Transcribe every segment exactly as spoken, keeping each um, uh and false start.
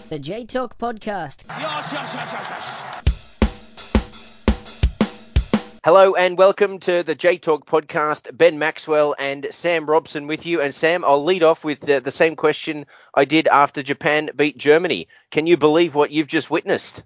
The J Talk Podcast. Yes, yes, yes, yes, yes. Hello and welcome to the J Talk Podcast. Ben Maxwell and Sam Robson with you. And Sam, I'll lead off with the, the same question I did after Japan beat Germany. Can you believe what you've just witnessed?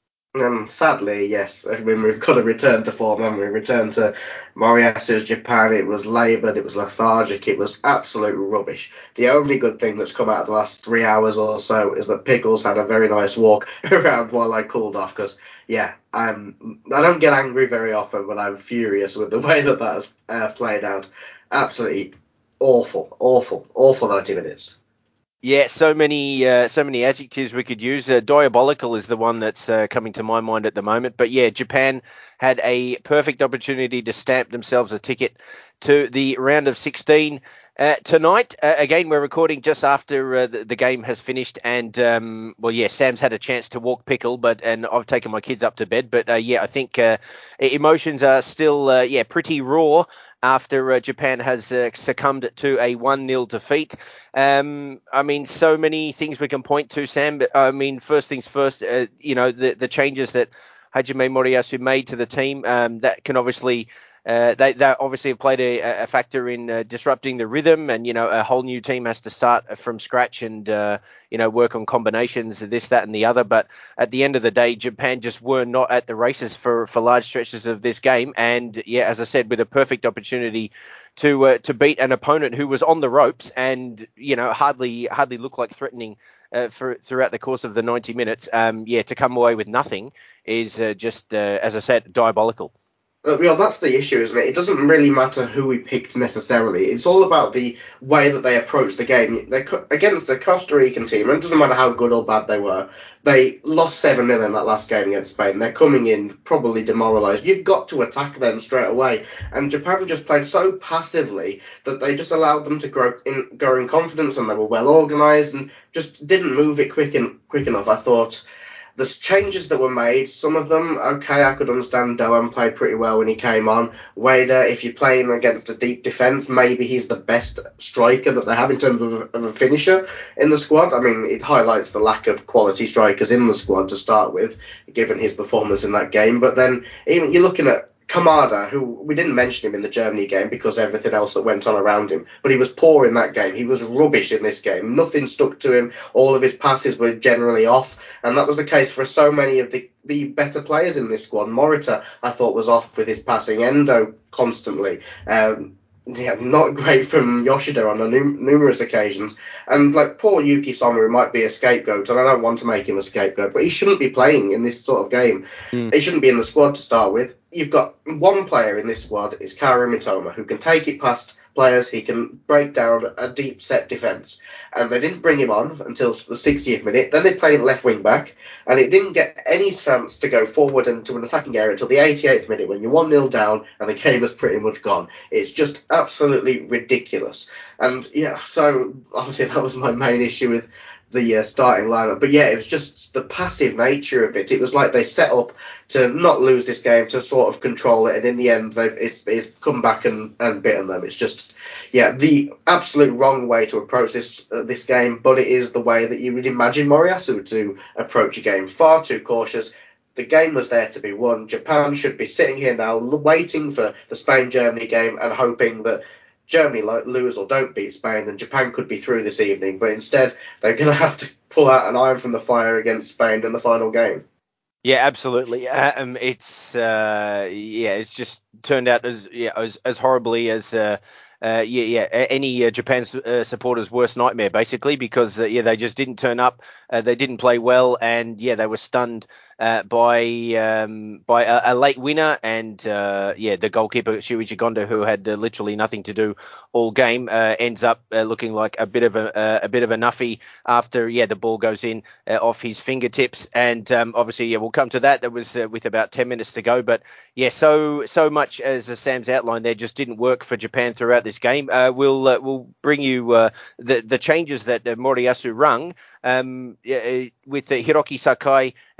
Um, sadly, yes. I mean, we've got to return to form, haven't we? Return to Moriyasu Japan. It was laboured, it was lethargic, it was absolute rubbish. The only good thing that's come out of the last three hours or so is that Pickles had a very nice walk around while I cooled off, because, yeah, I'm, I don't get angry very often, but I'm furious with the way that that has uh, played out. Absolutely awful, awful, awful ninety minutes. Yeah, so many uh, so many adjectives we could use. Uh, diabolical is the one that's uh, coming to my mind at the moment. But yeah, Japan had a perfect opportunity to stamp themselves a ticket to the round of sixteen. Uh, tonight, uh, again, we're recording just after uh, the, the game has finished. And, um, well, yeah, Sam's had a chance to walk Pickle, but and I've taken my kids up to bed. But, uh, yeah, I think uh, emotions are still, uh, yeah, pretty raw after uh, Japan has uh, succumbed to a one nil defeat. Um, I mean, so many things we can point to, Sam. But, I mean, first things first, uh, you know, the, the changes that Hajime Moriyasu made to the team, um, that can obviously... Uh, they, they obviously have played a, a factor in uh, disrupting the rhythm, and, you know, a whole new team has to start from scratch and, uh, you know, work on combinations of this, that, and the other. But at the end of the day, Japan just were not at the races for, for large stretches of this game. And, yeah, as I said, with a perfect opportunity to uh, to beat an opponent who was on the ropes and, you know, hardly hardly looked like threatening uh, for throughout the course of the ninety minutes. Um, yeah, to come away with nothing is uh, just, uh, as I said, diabolical. Well, that's the issue, isn't it? It doesn't really matter who we picked necessarily. It's all about the way that they approach the game. They against a Costa Rican team, and it doesn't matter how good or bad they were. They lost seven nil in that last game against Spain. They're coming in probably demoralised. You've got to attack them straight away. And Japan just played so passively that they just allowed them to grow in, grow in confidence, and they were well organised and just didn't move it quick, and, quick enough, I thought. The changes that were made, some of them, okay, I could understand. Doan played pretty well when he came on. Wader, if you're playing against a deep defence, maybe he's the best striker that they have in terms of a, of a finisher in the squad. I mean, it highlights the lack of quality strikers in the squad to start with, given his performance in that game. But then even you're looking at Kamada, who we didn't mention him in the Germany game because everything else that went on around him, but he was poor in that game. He was rubbish in this game. Nothing stuck to him. All of his passes were generally off, and that was the case for so many of the, the better players in this squad. Morita, I thought, was off with his passing. Endo, constantly. Um, yeah, not great from Yoshida on a num- numerous occasions. And like poor Yuki Sonoru might be a scapegoat, and I don't want to make him a scapegoat, but he shouldn't be playing in this sort of game. Mm. He shouldn't be in the squad to start with. You've got one player in this squad, is Kaoru Mitoma, who can take it past players, he can break down a deep set defence. And they didn't bring him on until the sixtieth minute. Then they played him left wing back, and it didn't get any chance to go forward into an attacking area until the eighty-eighth minute when you're one nil down and the game is pretty much gone. It's just absolutely ridiculous. And yeah, so obviously that was my main issue with the uh, starting lineup. But yeah, it was just the passive nature of it. It was like they set up to not lose this game, to sort of control it, and in the end, they've it's, it's come back and, and bitten them. It's just, yeah, the absolute wrong way to approach this uh, this game, but it is the way that you would imagine Moriyasu to approach a game. Far too cautious. The game was there to be won. Japan should be sitting here now waiting for the Spain-Germany game and hoping that Germany lose or don't beat Spain, and Japan could be through this evening. But instead, they're going to have to pull out an iron from the fire against Spain in the final game. Yeah, absolutely. Um, it's uh, yeah, it's just turned out as yeah as as horribly as uh, uh yeah yeah any uh, Japan uh, supporters' worst nightmare, basically, because uh, yeah they just didn't turn up, uh, they didn't play well, and yeah they were stunned uh, by um by a, a late winner, and uh, yeah the goalkeeper Shuichi Gondo, who had uh, literally nothing to do all game, uh, ends up uh, looking like a bit of a uh, a bit of a nuffy after yeah the ball goes in uh, off his fingertips, and um, obviously yeah we'll come to that. That was uh, with about ten minutes to go, but yeah so so much as uh, Sam's outlined there just didn't work for Japan throughout this game. Uh, we'll uh, we'll bring you uh, the the changes that uh, Moriyasu rung um, yeah, with uh, Hiroki Sakai uh, obviously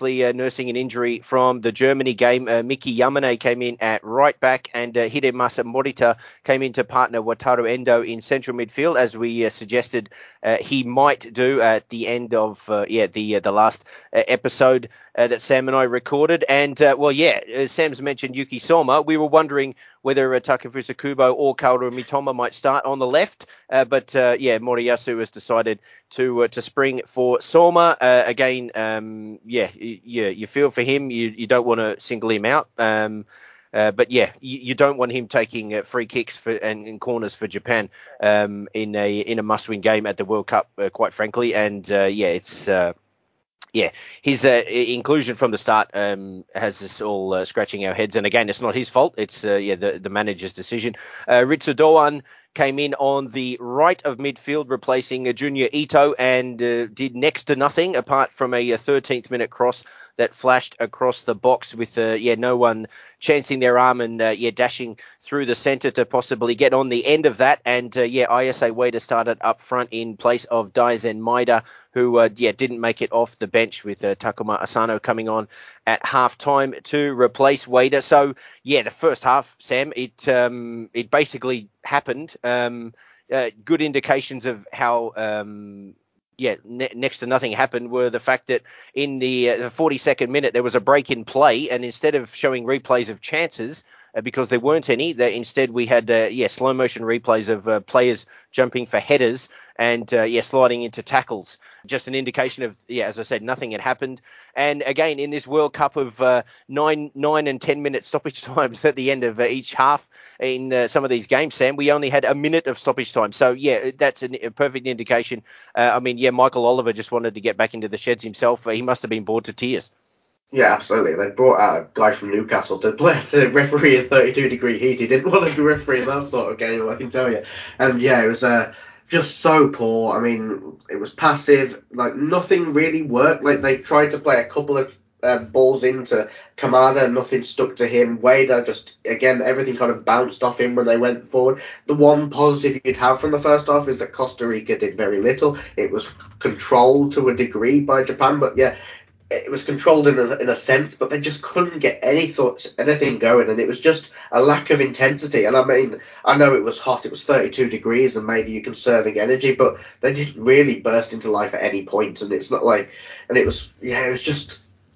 obviously uh, nursing an injury from the Germany game. Uh, Miki Yamane came in at right back, and uh, Hidemasa Morita came in to partner Wataru Endo in central midfield, as we uh, suggested uh, he might do at the end of uh, yeah the uh, the last uh, episode uh, that Sam and I recorded. And uh, well, yeah, uh, Sam's mentioned Yuki Soma. We were wondering whether uh, Takefusa Kubo or Kaoru Mitoma might start on the left, uh, but uh, yeah, Moriyasu has decided to uh, to spring for Soma uh, again. Um, yeah, yeah, you feel for him. You you don't want to single him out. Um, Uh, but yeah, you, you don't want him taking uh, free kicks for and, and corners for Japan um, in a in a must-win game at the World Cup, uh, quite frankly. And uh, yeah, it's uh, yeah, his uh, inclusion from the start um, has us all uh, scratching our heads. And again, it's not his fault. It's uh, yeah the, the manager's decision. Uh, Ritsu Doan came in on the right of midfield, replacing uh, Junior Ito, and uh, did next to nothing apart from a, a thirteenth minute cross that flashed across the box with uh, yeah no one chancing their arm and uh, yeah dashing through the centre to possibly get on the end of that. And uh, yeah, I S A Wader started up front in place of Daizen Maeda, who uh, yeah didn't make it off the bench, with uh, Takuma Asano coming on at half time to replace Wader. So yeah, the first half, Sam, it um, it basically happened. Um, uh, good indications of how um, yeah, ne- next to nothing happened were the fact that in the, uh, the forty-second minute there was a break in play, and instead of showing replays of chances, uh, because there weren't any, that instead we had uh, yeah slow motion replays of uh, players jumping for headers and uh, yeah sliding into tackles. Just an indication of, yeah, as I said, nothing had happened. And again, in this World Cup of uh, nine, nine and ten minute stoppage times at the end of uh, each half in uh, some of these games, Sam, we only had a minute of stoppage time. So yeah, that's an, a perfect indication. Uh, I mean, yeah, Michael Oliver just wanted to get back into the sheds himself. Uh, he must have been bored to tears. Yeah, absolutely. They brought out a guy from Newcastle to play to referee in thirty-two degree heat. He didn't want to be refereeing that sort of game, I can tell you. And yeah, it was uh, just so poor. I mean, it was passive. Like, nothing really worked. Like, they tried to play a couple of uh, balls into Kamada, nothing stuck to him. Wader just, again, everything kind of bounced off him when they went forward. The one positive you'd have from the first half is that Costa Rica did very little. It was controlled to a degree by Japan, but yeah, it was controlled in a, in a sense, but they just couldn't get any thoughts, anything going, and it was just a lack of intensity. And I mean, I know it was hot, it was thirty-two degrees, and maybe you're conserving energy, but they didn't really burst into life at any point, and it's not like, and it was, yeah, it was just,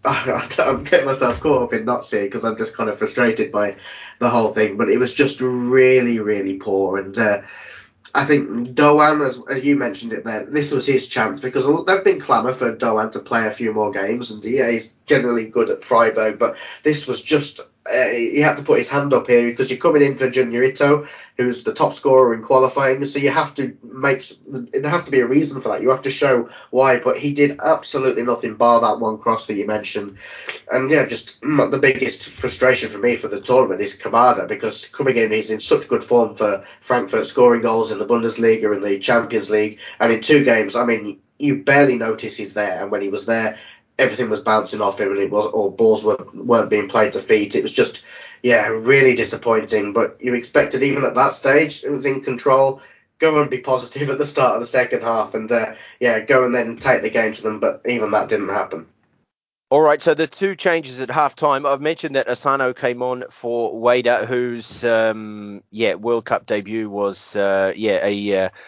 I'm getting myself caught up in not seeing because I'm just kind of frustrated by the whole thing, but it was just really, really poor. And uh, I think Doan, as, as you mentioned it there, this was his chance, because there've been clamour for Doan to play a few more games, and yeah, he's generally good at Freiburg, but this was just, uh, he had to put his hand up here because you're coming in for Junior Ito, who's the top scorer in qualifying, so you have to make, there has to be a reason for that. You have to show why, but he did absolutely nothing bar that one cross that you mentioned. And yeah, just the biggest frustration for me for the tournament is Kamada, because coming in, he's in such good form for Frankfurt, scoring goals in the Bundesliga and the Champions League, and in two games, I mean, you barely notice he's there, and when he was there, everything was bouncing off him, and it was, or balls were, weren't being played to feet. It was just, yeah, really disappointing. But you expected, even at that stage, it was in control. Go and be positive at the start of the second half, and uh, yeah, go and then take the game to them. But even that didn't happen. All right, so the two changes at halftime. I've mentioned that Asano came on for Wader, whose um, yeah World Cup debut was uh, yeah a uh,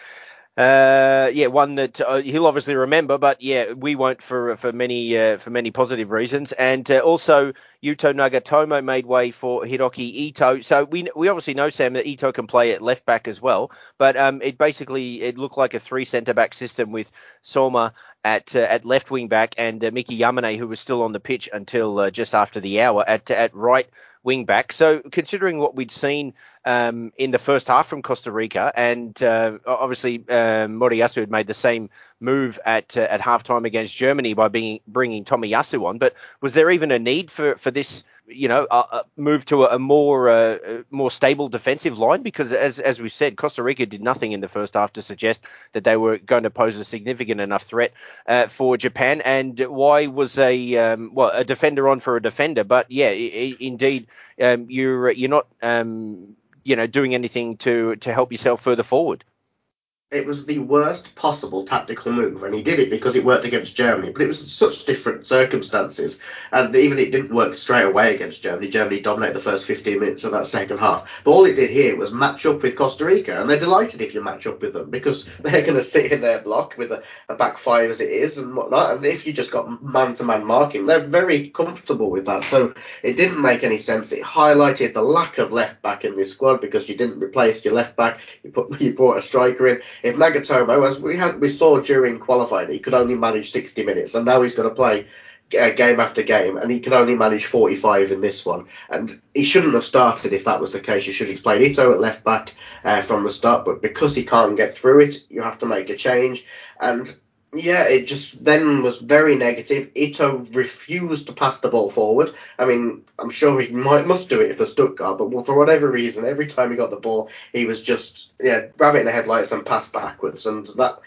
Uh, yeah, one that uh, he'll obviously remember, but yeah, we won't for for many uh, for many positive reasons. And uh, also, Yuto Nagatomo made way for Hiroki Ito. So we we obviously know, Sam, that Ito can play at left back as well. But um, it basically it looked like a three centre back system with Soma at uh, at left wing back and uh, Miki Yamane, who was still on the pitch until uh, just after the hour, at at right wing back. So considering what we'd seen um, in the first half from Costa Rica, and uh, obviously um, Moriyasu had made the same move at uh, at halftime against Germany by being, bringing Tomiyasu on. But was there even a need for, for this, you know, uh, move to a, a more uh, more stable defensive line? Because as as we said, Costa Rica did nothing in the first half to suggest that they were going to pose a significant enough threat uh, for Japan. And why was a um, well a defender on for a defender? But yeah, I- indeed, um, you're you're not um, you know doing anything to to help yourself further forward. it was the worst possible tactical move, and he did it because it worked against Germany. But it was such different circumstances, and even it didn't work straight away against Germany. Germany dominated the first fifteen minutes of that second half. But all it did here was match up with Costa Rica, and they're delighted if you match up with them because they're going to sit in their block with a, a back five as it is and whatnot. And if you just got man-to-man marking, they're very comfortable with that. So it didn't make any sense. It highlighted the lack of left back in this squad because you didn't replace your left back. You put you brought a striker in. If Nagatomo, as we had, we saw during qualifying, he could only manage sixty minutes, and now he's going to play uh, game after game, and he can only manage forty-five in this one. And he shouldn't have started if that was the case. You should have played Ito at left back uh, from the start, but because he can't get through it, you have to make a change. And yeah, it just then was very negative. Ito refused to pass the ball forward. I mean, I'm sure he might must do it for Stuttgart, but for whatever reason, every time he got the ball, he was just yeah, rabbit in the headlights and pass backwards. And that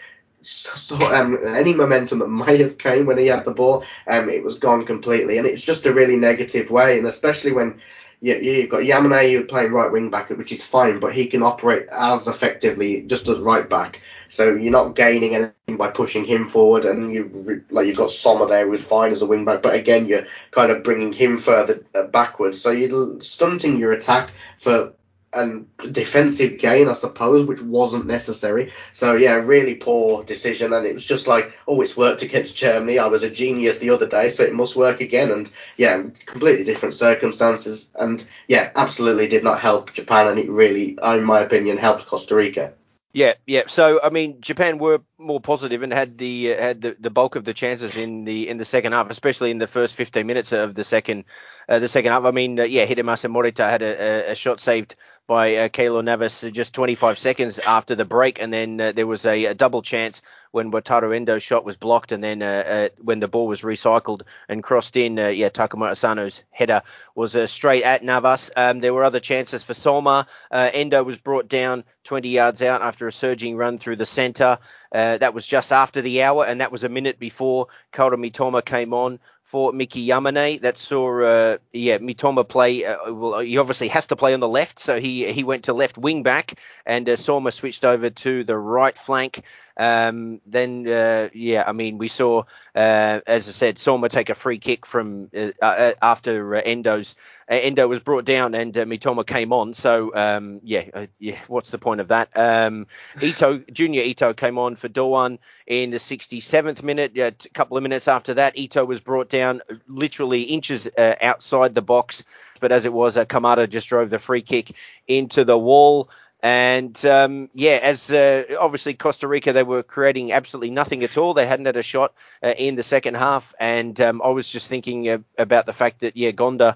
so um, any momentum that might have came when he had the ball, um, it was gone completely. And it's just a really negative way, and especially when you, you've got Yamane who playing right wing back, which is fine, but he can operate as effectively just as right back. So you're not gaining anything by pushing him forward, and you like you've got Sommer there who's fine as a wing back, but again you're kind of bringing him further backwards. So you're stunting your attack for a defensive gain, I suppose, which wasn't necessary. So yeah, really poor decision, and it was just like, oh, it's worked against Germany. I was a genius the other day, so it must work again. And yeah, completely different circumstances, and yeah, absolutely did not help Japan, and it really, in my opinion, helped Costa Rica. Yeah, yeah. So I mean, Japan were more positive and had the uh, had the, the bulk of the chances in the in the second half, especially in the first fifteen minutes of the second uh, the second half. I mean, uh, yeah, Hidemasa Morita had a, a, a shot saved by uh, Keylor Navas just twenty-five seconds after the break, and then uh, there was a, a double chance when Wataru Endo's shot was blocked, and then uh, uh, when the ball was recycled and crossed in, uh, yeah, Takuma Asano's header was uh, straight at Navas. Um, there were other chances for Solma. Uh, Endo was brought down twenty yards out after a surging run through the centre. Uh, that was just after the hour, and that was a minute before Kaoru Mitoma came on for Miki Yamane. That saw, uh, yeah, Mitoma play. Uh, well, he obviously has to play on the left, so he he went to left wing back, and uh, Solma switched over to the right flank. Um, then, uh, yeah, I mean, we saw, uh, as I said, Solma take a free kick from uh, uh, after uh, Endo's. Uh, Endo was brought down and uh, Mitoma came on. So, um, yeah, uh, yeah. What's the point of that? Um, Ito, Junior Ito came on for Doan in the sixty-seventh minute. A couple of minutes after that, Ito was brought down literally inches uh, outside the box. But as it was, uh, Kamada just drove the free kick into the wall. And, um, yeah, as uh, obviously Costa Rica, they were creating absolutely nothing at all. They hadn't had a shot uh, in the second half. And um, I was just thinking uh, about the fact that, yeah, Gonda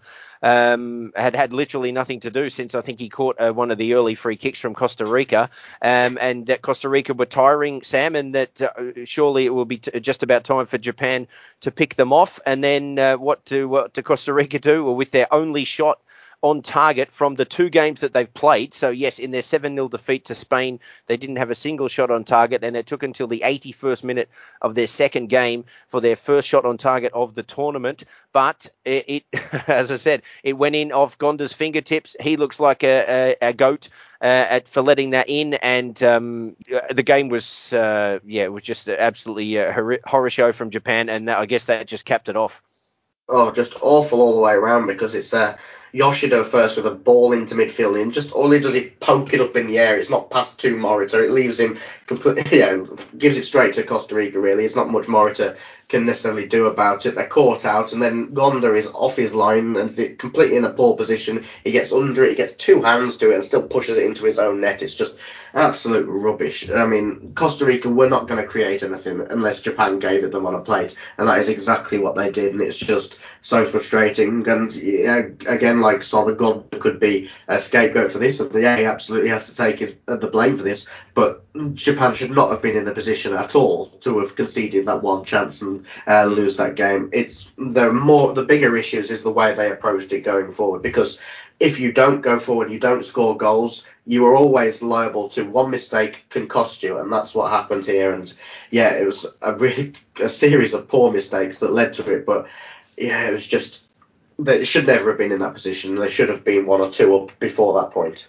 um, had had literally nothing to do since I think he caught uh, one of the early free kicks from Costa Rica. Um, and that Costa Rica were tiring, Sam, and that uh, surely it will be t- just about time for Japan to pick them off. And then uh, what do what do Costa Rica do? Well, with their only shot on target from the two games that they've played. So, yes, in their seven nil defeat to Spain, they didn't have a single shot on target, and it took until the eighty-first minute of their second game for their first shot on target of the tournament. But it, it as I said, it went in off Gonda's fingertips. He looks like a, a, a goat uh, at for letting that in, and um, the game was, uh, yeah, it was just absolutely a horror show from Japan, and that, I guess that just capped it off. Oh, just awful all the way around because it's uh, Yoshida first with a ball into midfield, and just all he does is poke it up in the air. It's not past to Morita. It leaves him completely, yeah, gives it straight to Costa Rica, really. It's not much Morita can necessarily do about it. They're caught out, and then Gonda is off his line and is completely in a poor position. He gets under it, he gets two hands to it, and still pushes it into his own net. It's just absolute rubbish. I mean, Costa Rica were not going to create anything unless Japan gave it them on a plate, and that is exactly what they did, and it's just so frustrating. And yeah, again, like Solomon Gonda could be a scapegoat for this, and yeah, he absolutely has to take his, the blame for this, but Japan should not have been in a position at all to have conceded that one chance and uh, lose that game. It's the more the bigger issues is the way they approached it going forward, because if you don't go forward, you don't score goals, you are always liable to one mistake can cost you, and that's what happened here. And yeah, it was a really a series of poor mistakes that led to it, but yeah, it was just they should never have been in that position. They should have been one or two up before that point.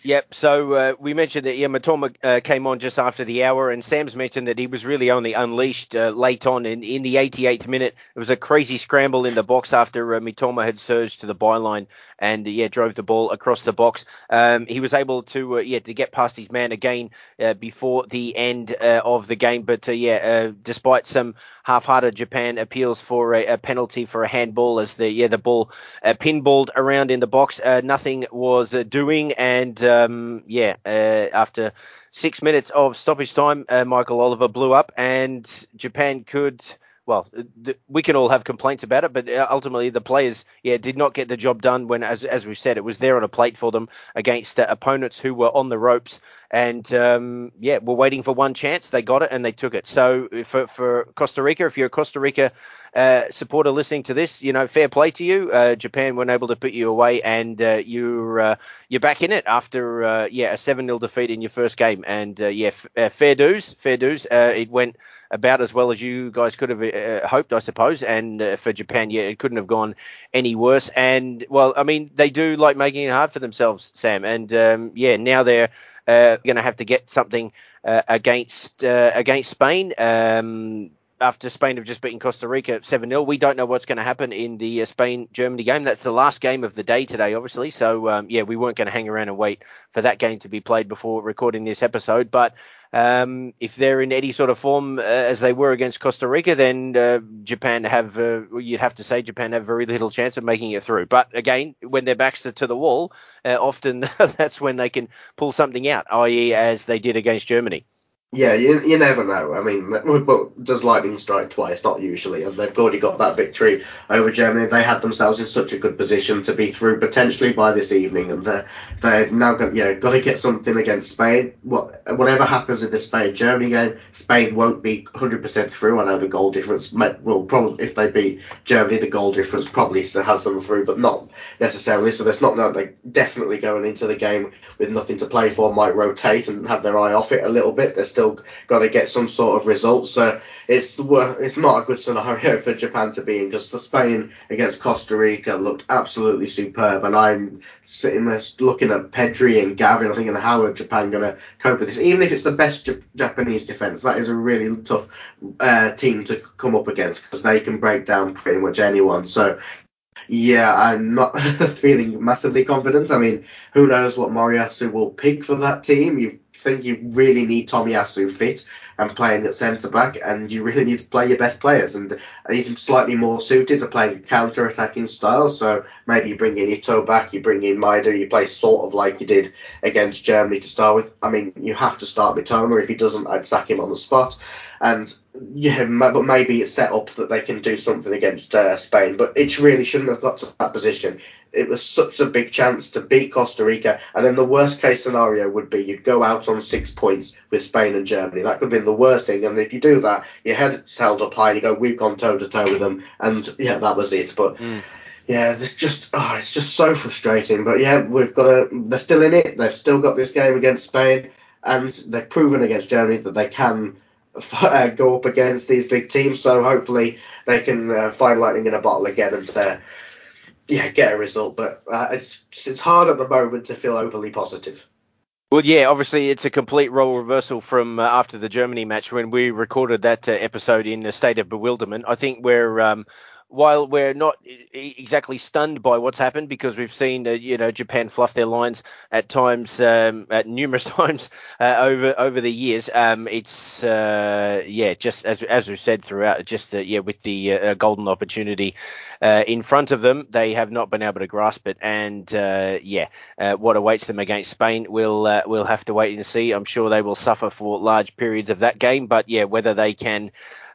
Yep. So uh, we mentioned that yeah, Matoma uh, came on just after the hour, and Sam's mentioned that he was really only unleashed uh, late on in, in the eighty-eighth minute. It was a crazy scramble in the box after uh, Mitoma had surged to the byline and uh, yeah drove the ball across the box. Um, he was able to uh, yeah to get past his man again uh, before the end uh, of the game, but uh, yeah, uh, despite some half-hearted Japan appeals for a, a penalty for a handball as the yeah the ball uh, pinballed around in the box, uh, nothing was uh, doing and. Uh, Um, yeah, uh, after six minutes of stoppage time, uh, Michael Oliver blew up, and Japan could. Well, th- we can all have complaints about it, but uh, ultimately the players, yeah, did not get the job done when, as as we said, it was there on a plate for them against uh, opponents who were on the ropes, and um, yeah, were waiting for one chance. They got it and they took it. So for for Costa Rica, if you're a Costa Rica uh, supporter listening to this, you know, fair play to you. Uh, Japan weren't able to put you away, and uh, you're uh, you're back in it after uh, yeah a seven nil defeat in your first game, and uh, yeah, f- uh, fair dues, fair dues. Uh, it went about as well as you guys could have uh, hoped, I suppose. And uh, for Japan, yeah, it couldn't have gone any worse. And well, I mean, they do like making it hard for themselves, Sam. And um, yeah, now they're uh, going to have to get something uh, against uh, against Spain. Um, after Spain have just beaten Costa Rica seven nil. We don't know what's going to happen in the uh, Spain-Germany game. That's the last game of the day today, obviously. So, um, yeah, we weren't going to hang around and wait for that game to be played before recording this episode. But um, if they're in any sort of form uh, as they were against Costa Rica, then uh, Japan have, uh, you'd have to say Japan have very little chance of making it through. But again, when their backs are to the wall, uh, often that's when they can pull something out, that is as they did against Germany. Yeah, you, you never know. I mean, but does lightning strike twice? Not usually. And they've already got that victory over Germany. They had themselves in such a good position to be through potentially by this evening, and uh, they've now got yeah got to get something against Spain. What whatever happens in the Spain Germany game, Spain won't be one hundred percent through. I know the goal difference will probably, if they beat Germany, the goal difference probably has them through, but not necessarily. So there's not that they're definitely going into the game with nothing to play for. Might rotate and have their eye off it a little bit. They're still got to get some sort of results. So it's it's not a good scenario for Japan to be in, because the Spain against Costa Rica looked absolutely superb, and I'm sitting there looking at Pedri and Gavin, I'm thinking, how are Japan going to cope with this? Even if it's the best J- Japanese defence, that is a really tough uh, team to come up against, because they can break down pretty much anyone. So yeah, I'm not feeling massively confident. I mean, who knows what Moriyasu will pick for that team? You think you really need Tomiyasu fit and playing at centre back, and you really need to play your best players. And he's slightly more suited to playing counter-attacking style. So maybe you bring in Ito back, you bring in Maeda, you play sort of like you did against Germany to start with. I mean, you have to start Mitoma. If he doesn't, I'd sack him on the spot. And yeah, but maybe it's set up that they can do something against uh, Spain. But it really shouldn't have got to that position. It was such a big chance to beat Costa Rica, and then the worst case scenario would be you'd go out on six points with Spain and Germany. That could have been the worst thing. And if you do that, your head's held up high. You go, we've gone toe to toe with them, and yeah, that was it. But mm. yeah, it's just oh, it's just so frustrating. But yeah, we've got a. They're still in it. They've still got this game against Spain, and they've proven against Germany that they can uh, go up against these big teams. So hopefully they can uh, find lightning in a bottle again and. Uh, Yeah, get a result, but uh, it's it's hard at the moment to feel overly positive. Well, yeah, obviously it's a complete role reversal from uh, after the Germany match when we recorded that uh, episode in a state of bewilderment. I think we're um, while we're not exactly stunned by what's happened, because we've seen uh, you know Japan fluff their lines at times, um, at numerous times uh, over over the years. Um, it's uh, yeah, just as as we've said throughout, just uh, yeah, with the uh, golden opportunity uh, in front of them, they have not been able to grasp it. And uh, yeah, uh, what awaits them against Spain, we'll uh, we'll have to wait and see. I'm sure they will suffer for large periods of that game, but yeah, whether they can.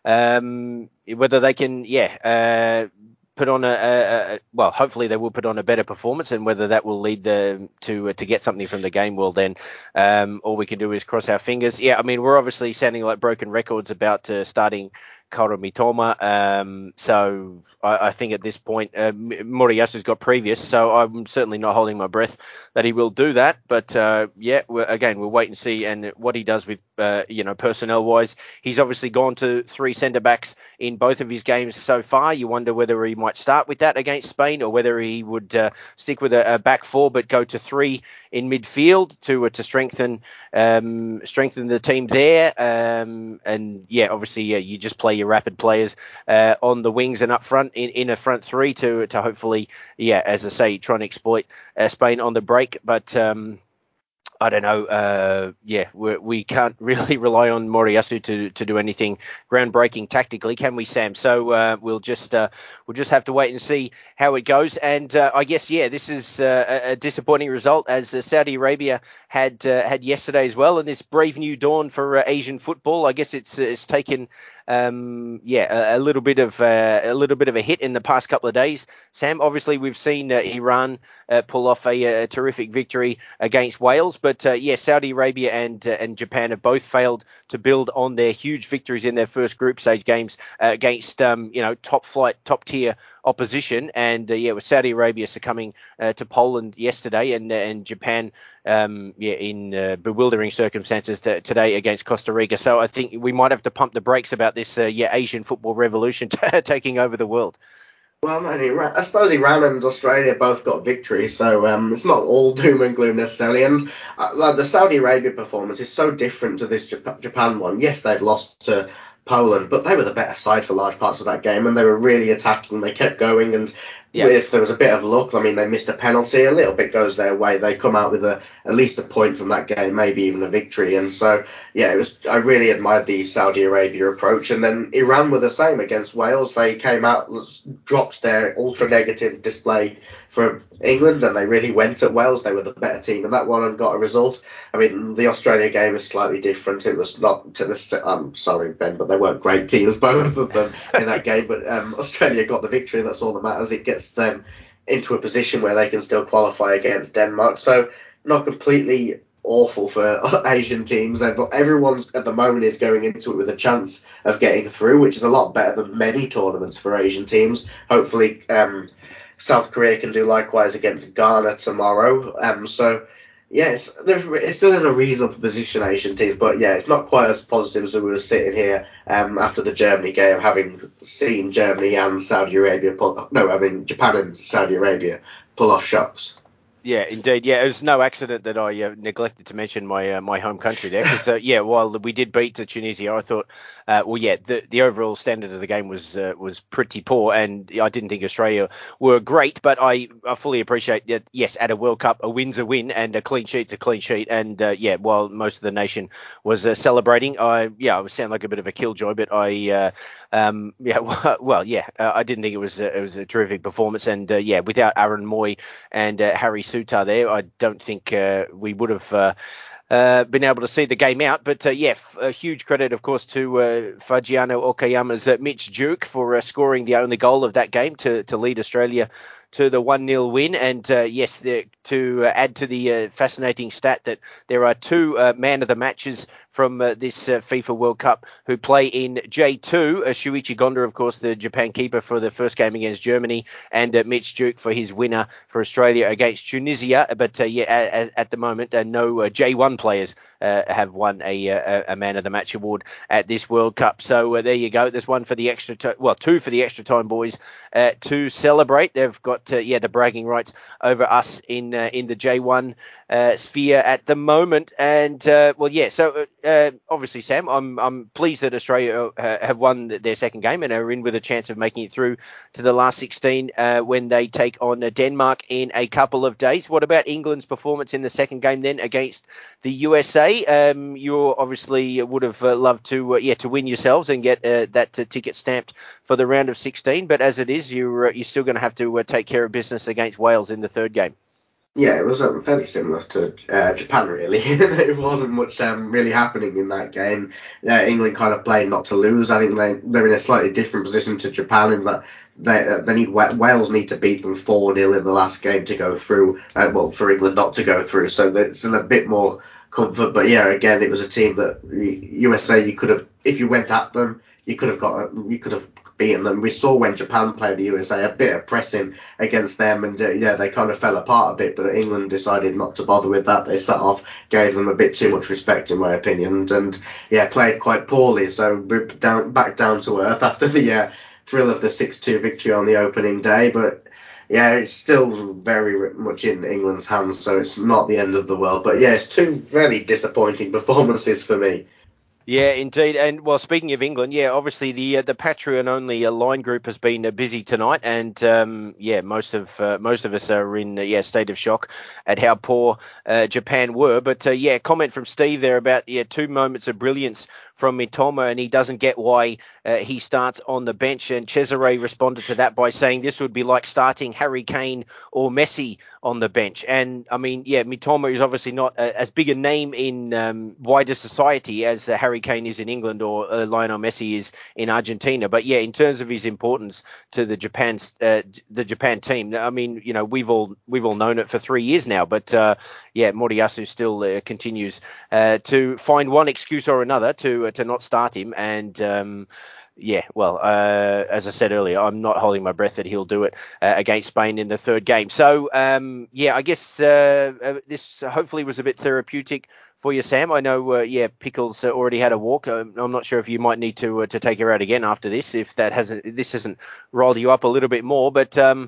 Um, whether they can, yeah, uh, put on a, a, a, well, hopefully they will put on a better performance, and whether that will lead them to uh, to get something from the game, well, then um, all we can do is cross our fingers. Yeah, I mean, we're obviously sounding like broken records about uh, starting Kaoru Mitoma. Um, so I, I think at this point, uh, Moriyasu's got previous, so I'm certainly not holding my breath that he will do that. But uh, yeah, we're, again, we'll wait and see and what he does with, uh, you know, personnel-wise. He's obviously gone to three centre-backs in both of his games so far. You wonder whether he might start with that against Spain or whether he would uh, stick with a, a back four but go to three in midfield to uh, to strengthen um, strengthen the team there. Um, and yeah, obviously, yeah, you just play your rapid players uh, on the wings and up front in, in a front three to to hopefully, yeah, as I say, try and exploit uh, Spain on the break. But um, I don't know. Uh, yeah, we're, we can't really rely on Moriyasu to, to do anything groundbreaking tactically, can we, Sam? So uh, we'll just uh, we'll just have to wait and see how it goes. And uh, I guess yeah, this is uh, a, a disappointing result as uh, Saudi Arabia had uh, had yesterday as well. And this brave new dawn for uh, Asian football. I guess it's it's taken. Um, yeah, a, a little bit of uh, a little bit of a hit in the past couple of days. Sam, obviously we've seen uh, Iran uh, pull off a, a terrific victory against Wales, but uh, yeah, Saudi Arabia and uh, and Japan have both failed to build on their huge victories in their first group stage games uh, against um, you know top flight, top tier opposition. And uh, yeah, with Saudi Arabia succumbing uh, to Poland yesterday, and and Japan. Um, yeah, in uh, bewildering circumstances t- today against Costa Rica. So I think we might have to pump the brakes about this uh, yeah Asian football revolution t- taking over the world. Well, man, Iran, I suppose Iran and Australia both got victories, so um, it's not all doom and gloom necessarily. And uh, like the Saudi Arabia performance is so different to this Jap- Japan one. Yes, they've lost to Poland, but they were the better side for large parts of that game, and they were really attacking. They kept going, and yeah. If there was a bit of luck, I mean, they missed a penalty, a little bit goes their way. They come out with a at least a point from that game, maybe even a victory. And so, yeah, it was. I really admired the Saudi Arabia approach. And then Iran were the same against Wales. They came out, dropped their ultra negative display for England, and they really went at Wales. They were the better team in that one and got a result. I mean, the Australia game is slightly different. It was not to the. I'm sorry, Ben, but they weren't great teams, both of them in that game. But um, Australia got the victory. That's all that matters. It gets them into a position where they can still qualify against Denmark. So not completely awful for Asian teams. They've got everyone's at the moment is going into it with a chance of getting through, which is a lot better than many tournaments for Asian teams. Hopefully, um, South Korea can do likewise against Ghana tomorrow. Um, so. Yes, it's still in a reasonable position, Asian teams, but yeah, it's not quite as positive as we were sitting here um, after the Germany game, having seen Germany and Saudi Arabia pull. No, I mean Japan and Saudi Arabia pull off shocks. Yeah, indeed. Yeah, it was no accident that I uh, neglected to mention my uh, my home country there, because uh, yeah, while we did beat uh, Tunisia, I thought, uh, well, yeah, the the overall standard of the game was uh, was pretty poor, and I didn't think Australia were great, but I, I fully appreciate that. Yes, at a World Cup, a win's a win, and a clean sheet's a clean sheet, and uh, yeah, while most of the nation was uh, celebrating, I yeah, I would sound like a bit of a killjoy, but I uh, um yeah, well, well yeah, uh, I didn't think it was uh, it was a terrific performance, and uh, yeah, without Aaron Moy and uh, Harry Sutar there, I don't think uh, we would have uh, uh, been able to see the game out. But uh, yeah, f- a huge credit, of course, to uh, Fagiano Okayama's uh, Mitch Duke for uh, scoring the only goal of that game to, to lead Australia to the one nil win. And uh, yes, the, to uh, add to the uh, fascinating stat that there are two uh, man of the matches from uh, this uh, FIFA World Cup who play in J two. Uh, Shuichi Gonda, of course, the Japan keeper for the first game against Germany, and uh, Mitch Duke for his winner for Australia against Tunisia. But uh, yeah, at, at the moment, uh, no uh, J one players uh, have won a, a, a man of the match award at this World Cup. So uh, there you go. There's one for the extra time, well, two for the extra time boys uh, to celebrate. They've got uh, yeah the bragging rights over us in uh, in the J one uh, sphere at the moment. And uh, well, yeah. So uh, obviously, Sam, I'm I'm pleased that Australia uh, have won their second game and are in with a chance of making it through to the last sixteen uh, when they take on uh, Denmark in a couple of days. What about England's performance in the second game then against the U S A? Um, you obviously would have uh, loved to uh, yeah to win yourselves and get uh, that uh, ticket stamped for the round of sixteen. But as it is, you're uh, you're still going to have to uh, take care of business against Wales in the third game. Yeah, it was um, fairly similar to uh, Japan, really. There wasn't much um, really happening in that game. Uh, England kind of played not to lose. I think they, they're in a slightly different position to Japan in that they, uh, they need Wales need to beat them four nil in the last game to go through, uh, well, for England not to go through. So it's in a bit more comfort. But yeah, again, it was a team that U S A, you could have, if you went at them, you could have got you could have beaten them. We saw when Japan played the U S A, a bit of pressing against them, and uh, yeah, they kind of fell apart a bit. But England decided not to bother with that. They sat off, gave them a bit too much respect, in my opinion, and yeah, played quite poorly. So we're down back down to earth after the uh, thrill of the six two victory on the opening day, but. Yeah, it's still very much in England's hands, so it's not the end of the world. But yeah, it's two very disappointing performances for me. Yeah, indeed. And well, speaking of England, yeah, obviously the uh, the Patreon only uh, line group has been uh, busy tonight, and um, yeah, most of uh, most of us are in uh, yeah state of shock at how poor uh, Japan were. But uh, yeah, comment from Steve there about yeah two moments of brilliance from Mitoma, and he doesn't get why uh, he starts on the bench. And Cesare responded to that by saying this would be like starting Harry Kane or Messi on the bench. And I mean, yeah, Mitoma is obviously not a, as big a name in um, wider society as uh, Harry Kane is in England or uh, Lionel Messi is in Argentina. But yeah, in terms of his importance to the Japan uh, the Japan team, I mean, you know, we've all we've all known it for three years now. But uh, yeah, Moriyasu still uh, continues uh, to find one excuse or another to uh, to not start him. And um, yeah, well, uh, as I said earlier, I'm not holding my breath that he'll do it uh, against Spain in the third game. So, um, yeah, I guess uh, uh, this hopefully was a bit therapeutic for you, Sam. I know, uh, yeah, Pickles uh, already had a walk. Um, I'm not sure if you might need to uh, to take her out again after this, if that hasn't this hasn't rolled you up a little bit more. But um,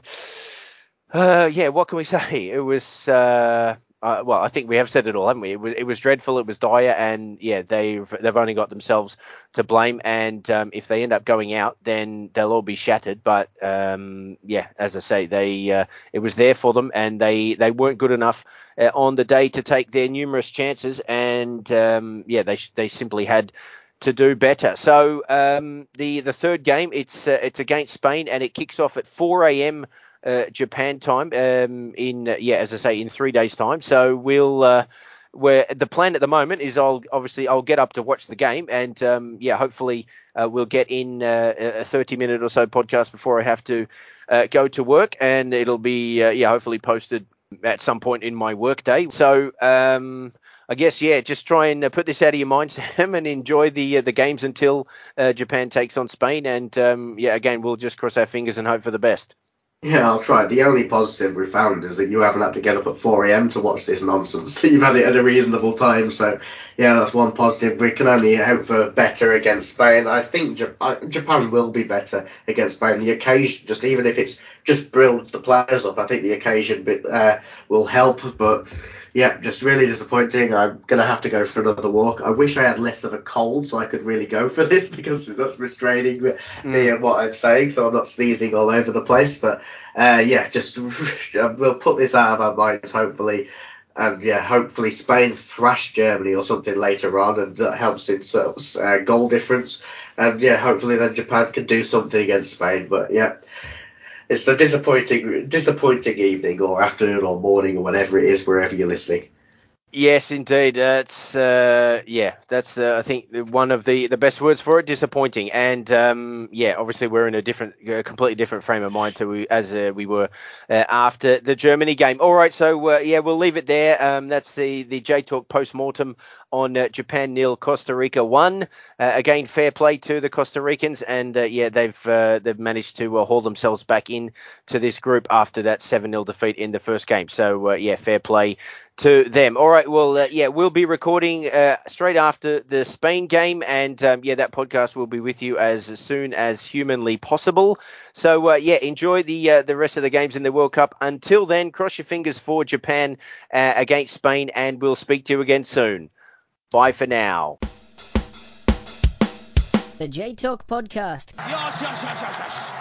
uh, yeah, what can we say? It was. Uh, Uh, well, I think we have said it all, haven't we? It was, it was dreadful. It was dire, and yeah, they've they've only got themselves to blame. And um, if they end up going out, then they'll all be shattered. But um, yeah, as I say, they uh, it was there for them, and they, they weren't good enough uh, on the day to take their numerous chances. And um, yeah, they they simply had to do better. So um, the the third game, it's uh, it's against Spain, and it kicks off at four a.m. Uh, Japan time um, in uh, yeah, as I say, in three days' time. So we'll uh, where the plan at the moment is I'll obviously I'll get up to watch the game, and um, yeah, hopefully uh, we'll get in uh, a thirty minute or so podcast before I have to uh, go to work, and it'll be uh, yeah, hopefully posted at some point in my work day. So um, I guess yeah, just try and uh, put this out of your mind, Sam, and enjoy the uh, the games until uh, Japan takes on Spain, and um, yeah, again we'll just cross our fingers and hope for the best. Yeah, I'll try. The only positive we found is that you haven't had to get up at four a.m. to watch this nonsense. You've had it at a reasonable time, so yeah, that's one positive. We can only hope for better against Spain. I think Japan will be better against Spain. The occasion, just even if it's just build the players up, I think the occasion bit uh, will help, but yeah, just really disappointing. I'm going to have to go for another walk. I wish I had less of a cold so I could really go for this, because that's restraining mm. me and what I'm saying, so I'm not sneezing all over the place. But uh, yeah, just we'll put this out of our minds, hopefully. And yeah, hopefully Spain thrash Germany or something later on, and that helps in sort of, uh, goal difference. And yeah, hopefully then Japan can do something against Spain. But yeah, it's a disappointing, disappointing evening or afternoon or morning or whatever it is, wherever you're listening. Yes, indeed. That's uh, yeah. That's uh, I think one of the, the best words for it. Disappointing, and um, yeah. Obviously, we're in a different, uh, completely different frame of mind to we, as uh, we were uh, after the Germany game. All right, so uh, yeah, we'll leave it there. Um, that's the the J Talk post mortem on uh, Japan nil, Costa Rica one. Uh, again, fair play to the Costa Ricans, and uh, yeah, they've uh, they've managed to uh, haul themselves back in to this group after that seven nil defeat in the first game. So uh, yeah, fair play to them. All right, well, uh, yeah, we'll be recording uh, straight after the Spain game, and um, yeah, that podcast will be with you as soon as humanly possible. So uh, yeah, enjoy the uh, the rest of the games in the World Cup. Until then, cross your fingers for Japan uh, against Spain, and we'll speak to you again soon. Bye for now. The J Talk Podcast. Yes, yes, yes, yes, yes.